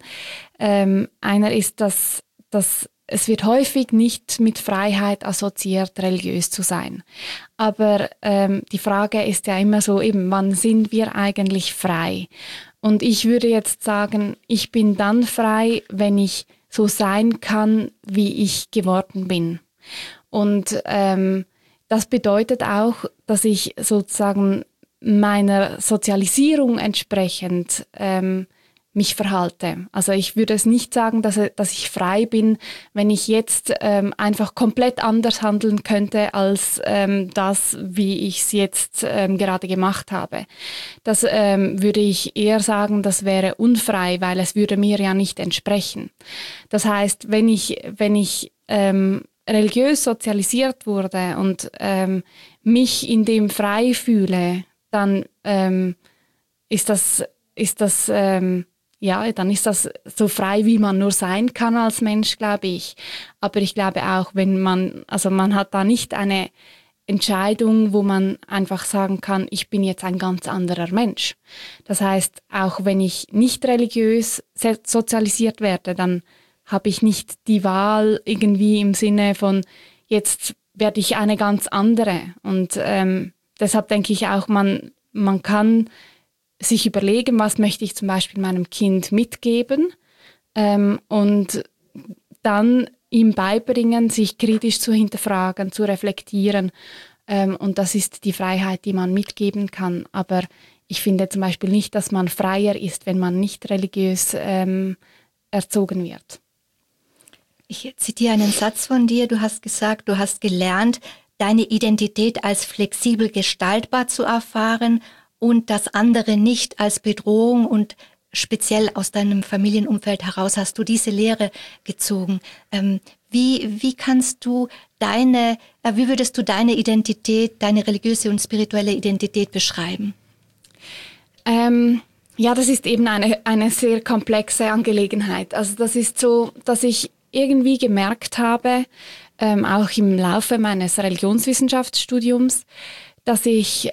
S2: Einer ist, dass es wird häufig nicht mit Freiheit assoziiert, religiös zu sein. Aber die Frage ist ja immer so, eben, wann sind wir eigentlich frei? Und ich würde jetzt sagen, ich bin dann frei, wenn ich so sein kann, wie ich geworden bin. Und das bedeutet auch, dass ich sozusagen meiner Sozialisierung entsprechend mich verhalte. Also ich würde es nicht sagen, dass ich frei bin, wenn ich jetzt einfach komplett anders handeln könnte als das, wie ich es jetzt gerade gemacht habe. Das würde ich eher sagen, das wäre unfrei, weil es würde mir ja nicht entsprechen. Das heißt, wenn ich religiös sozialisiert wurde und mich in dem frei fühle, dann ist das ja, dann ist das so frei, wie man nur sein kann als Mensch, glaube ich. Aber ich glaube auch, man hat da nicht eine Entscheidung, wo man einfach sagen kann, ich bin jetzt ein ganz anderer Mensch. Das heißt, auch wenn ich nicht religiös sozialisiert werde, dann habe ich nicht die Wahl irgendwie im Sinne von, jetzt werde ich eine ganz andere. Und deshalb denke ich auch, man kann sich überlegen, was möchte ich zum Beispiel meinem Kind mitgeben und dann ihm beibringen, sich kritisch zu hinterfragen, zu reflektieren. Und das ist die Freiheit, die man mitgeben kann. Aber ich finde zum Beispiel nicht, dass man freier ist, wenn man nicht religiös erzogen wird.
S1: Ich zitiere einen Satz von dir. Du hast gesagt, du hast gelernt, deine Identität als flexibel gestaltbar zu erfahren und das andere nicht als Bedrohung, und speziell aus deinem Familienumfeld heraus hast du diese Lehre gezogen. Wie würdest du deine Identität, deine religiöse und spirituelle Identität beschreiben?
S2: Ja, das ist eben eine sehr komplexe Angelegenheit. Also das ist so, dass ich irgendwie gemerkt habe, auch im Laufe meines Religionswissenschaftsstudiums, dass ich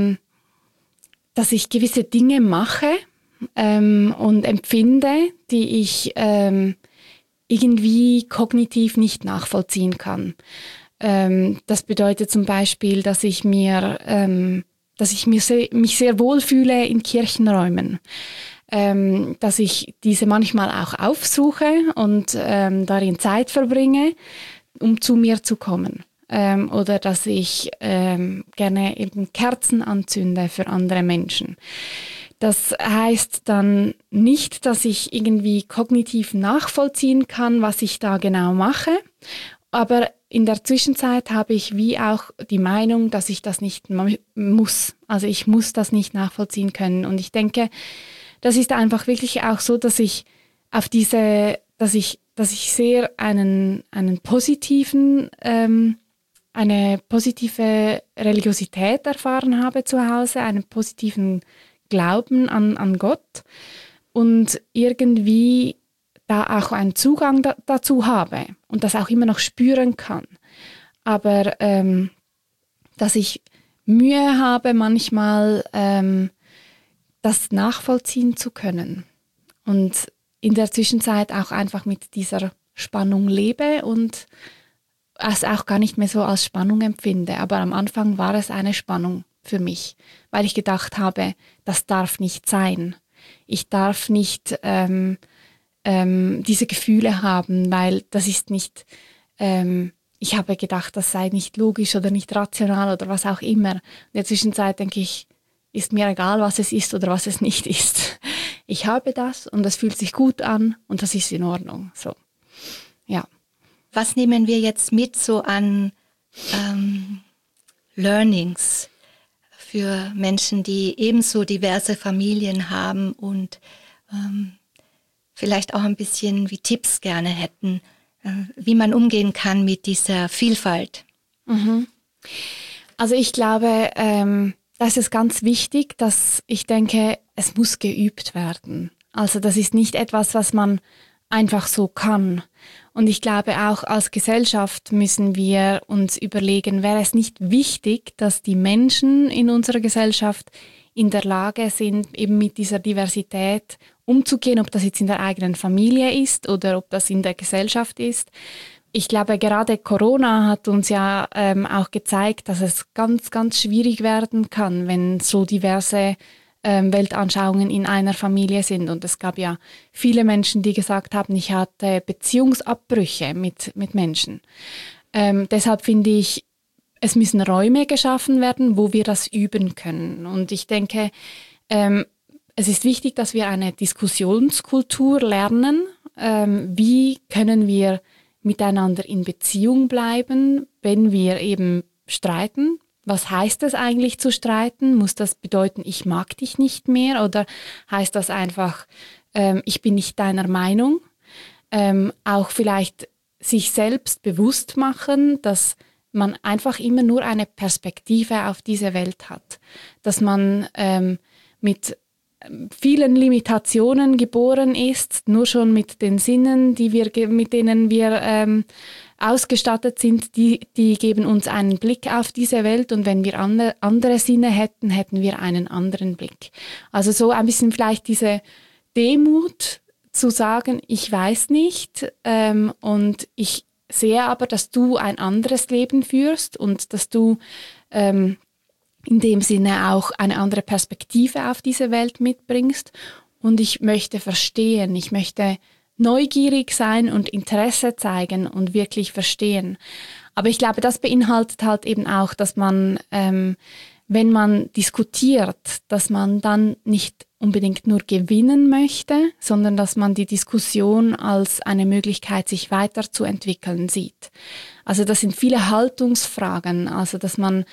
S2: gewisse Dinge mache und empfinde, die ich irgendwie kognitiv nicht nachvollziehen kann. Das bedeutet zum Beispiel, dass ich mich sehr wohl fühle in Kirchenräumen. dass ich diese manchmal auch aufsuche und darin Zeit verbringe, um zu mir zu kommen. Oder dass ich gerne eben Kerzen anzünde für andere Menschen. Das heißt dann nicht, dass ich irgendwie kognitiv nachvollziehen kann, was ich da genau mache, aber in der Zwischenzeit habe ich wie auch die Meinung, dass ich das nicht muss. Also ich muss das nicht nachvollziehen können. Und ich denke, das ist einfach wirklich auch so, dass ich auf dass ich sehr einen positiven, eine positive Religiosität erfahren habe zu Hause, einen positiven Glauben an Gott und irgendwie da auch einen Zugang dazu habe und das auch immer noch spüren kann. Aber dass ich Mühe habe, manchmal das nachvollziehen zu können und in der Zwischenzeit auch einfach mit dieser Spannung lebe und es auch gar nicht mehr so als Spannung empfinde. Aber am Anfang war es eine Spannung für mich, weil ich gedacht habe, das darf nicht sein. Ich darf nicht diese Gefühle haben, weil das ist nicht, ich habe gedacht, das sei nicht logisch oder nicht rational oder was auch immer. In der Zwischenzeit denke ich, ist mir egal, was es ist oder was es nicht ist. Ich habe das und das fühlt sich gut an und das ist in Ordnung. So, ja.
S1: Was nehmen wir jetzt mit so an Learnings für Menschen, die ebenso diverse Familien haben und vielleicht auch ein bisschen wie Tipps gerne hätten, wie man umgehen kann mit dieser Vielfalt?
S2: Mhm. Also ich glaube, das ist ganz wichtig, dass ich denke, es muss geübt werden. Also das ist nicht etwas, was man einfach so kann. Und ich glaube auch als Gesellschaft müssen wir uns überlegen, wäre es nicht wichtig, dass die Menschen in unserer Gesellschaft in der Lage sind, eben mit dieser Diversität umzugehen, ob das jetzt in der eigenen Familie ist oder ob das in der Gesellschaft ist. Ich glaube, gerade Corona hat uns ja auch gezeigt, dass es ganz, ganz schwierig werden kann, wenn so diverse Weltanschauungen in einer Familie sind. Und es gab ja viele Menschen, die gesagt haben, ich hatte Beziehungsabbrüche mit Menschen. Deshalb finde ich, es müssen Räume geschaffen werden, wo wir das üben können. Und ich denke, es ist wichtig, dass wir eine Diskussionskultur lernen. Wie können wir miteinander in Beziehung bleiben, wenn wir eben streiten? Was heißt es eigentlich zu streiten? Muss das bedeuten, ich mag dich nicht mehr? Oder heißt das einfach, ich bin nicht deiner Meinung? Auch vielleicht sich selbst bewusst machen, dass man einfach immer nur eine Perspektive auf diese Welt hat. Dass man mit vielen Limitationen geboren ist, nur schon mit den Sinnen, mit denen wir ausgestattet sind, die geben uns einen Blick auf diese Welt und wenn wir andere Sinne hätten, hätten wir einen anderen Blick. Also so ein bisschen vielleicht diese Demut zu sagen, ich weiß nicht und ich sehe aber, dass du ein anderes Leben führst und dass du in dem Sinne auch eine andere Perspektive auf diese Welt mitbringst und ich möchte verstehen, ich möchte neugierig sein und Interesse zeigen und wirklich verstehen. Aber ich glaube, das beinhaltet halt eben auch, dass man, wenn man diskutiert, dass man dann nicht unbedingt nur gewinnen möchte, sondern dass man die Diskussion als eine Möglichkeit, sich weiterzuentwickeln sieht. Also das sind viele Haltungsfragen, also dass man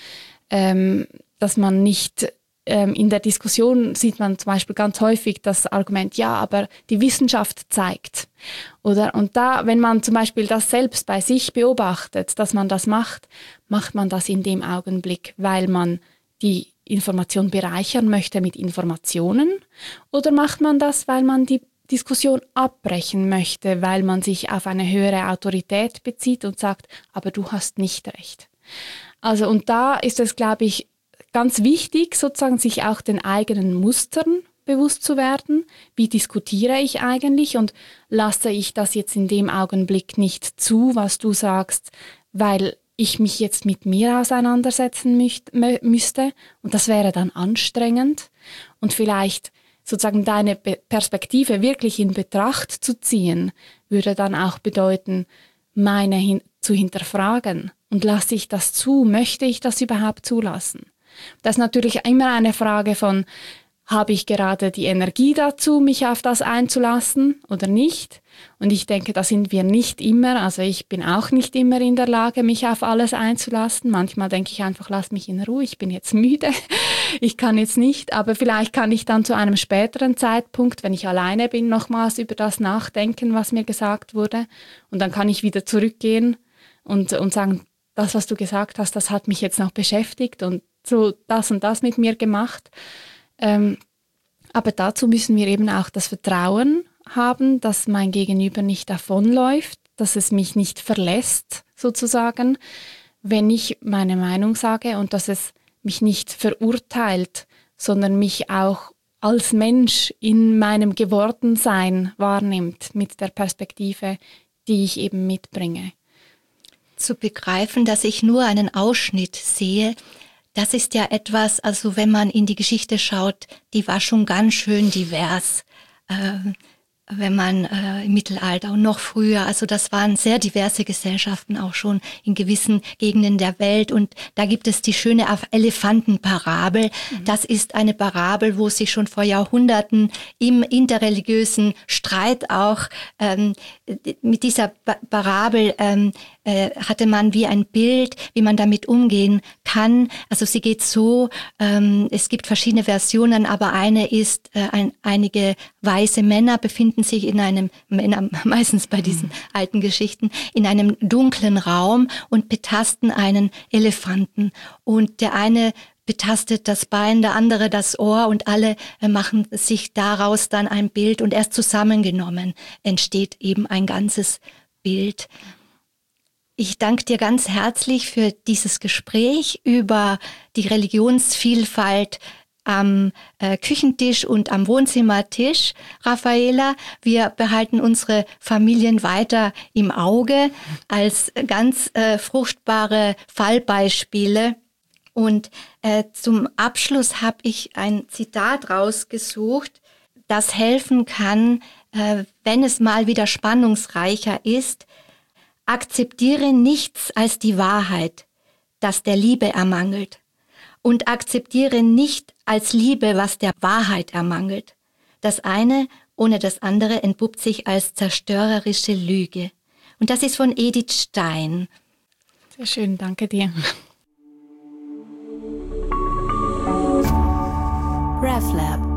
S2: nicht in der Diskussion sieht man zum Beispiel ganz häufig das Argument, ja, aber die Wissenschaft zeigt. Und da, wenn man zum Beispiel das selbst bei sich beobachtet, dass man das macht man das in dem Augenblick, weil man die Information bereichern möchte mit Informationen? Oder macht man das, weil man die Diskussion abbrechen möchte, weil man sich auf eine höhere Autorität bezieht und sagt, aber du hast nicht recht. Also und da ist es, glaube ich, ganz wichtig, sozusagen sich auch den eigenen Mustern bewusst zu werden. Wie diskutiere ich eigentlich und lasse ich das jetzt in dem Augenblick nicht zu, was du sagst, weil ich mich jetzt mit mir auseinandersetzen müsste und das wäre dann anstrengend und vielleicht sozusagen deine Perspektive wirklich in Betracht zu ziehen, würde dann auch bedeuten, meine zu hinterfragen. Und lasse ich das zu? Möchte ich das überhaupt zulassen? Das ist natürlich immer eine Frage von, habe ich gerade die Energie dazu, mich auf das einzulassen oder nicht? Und ich denke, da sind wir nicht immer. Also ich bin auch nicht immer in der Lage, mich auf alles einzulassen. Manchmal denke ich einfach, lass mich in Ruhe, ich bin jetzt müde, ich kann jetzt nicht. Aber vielleicht kann ich dann zu einem späteren Zeitpunkt, wenn ich alleine bin, nochmals über das nachdenken, was mir gesagt wurde. Und dann kann ich wieder zurückgehen und sagen, das, was du gesagt hast, das hat mich jetzt noch beschäftigt und so das und das mit mir gemacht. Aber dazu müssen wir eben auch das Vertrauen haben, dass mein Gegenüber nicht davonläuft, dass es mich nicht verlässt, sozusagen, wenn ich meine Meinung sage und dass es mich nicht verurteilt, sondern mich auch als Mensch in meinem Gewordensein wahrnimmt mit der Perspektive, die ich eben mitbringe.
S1: Zu begreifen, dass ich nur einen Ausschnitt sehe, das ist ja etwas, also wenn man in die Geschichte schaut, die war schon ganz schön divers. Wenn man im Mittelalter und noch früher, also das waren sehr diverse Gesellschaften auch schon in gewissen Gegenden der Welt. Und da gibt es die schöne Elefantenparabel. Das ist eine Parabel, wo sich schon vor Jahrhunderten im interreligiösen Streit auch mit dieser Parabel hatte man wie ein Bild, wie man damit umgehen kann. Also sie geht so, es gibt verschiedene Versionen, aber eine ist, einige weise Männer befinden sich in einem, meistens bei diesen alten Geschichten, in einem dunklen Raum und betasten einen Elefanten. Und der eine betastet das Bein, der andere das Ohr und alle machen sich daraus dann ein Bild und erst zusammengenommen entsteht eben ein ganzes Bild. Ich danke dir ganz herzlich für dieses Gespräch über die Religionsvielfalt am Küchentisch und am Wohnzimmertisch, Raffaela. Wir behalten unsere Familien weiter im Auge als ganz fruchtbare Fallbeispiele. Und zum Abschluss habe ich ein Zitat rausgesucht, das helfen kann, wenn es mal wieder spannungsreicher ist. Akzeptiere nichts als die Wahrheit, das der Liebe ermangelt. Und akzeptiere nicht als Liebe, was der Wahrheit ermangelt. Das eine ohne das andere entpuppt sich als zerstörerische Lüge. Und das ist von Edith Stein.
S2: Sehr schön, danke dir.
S3: RefLab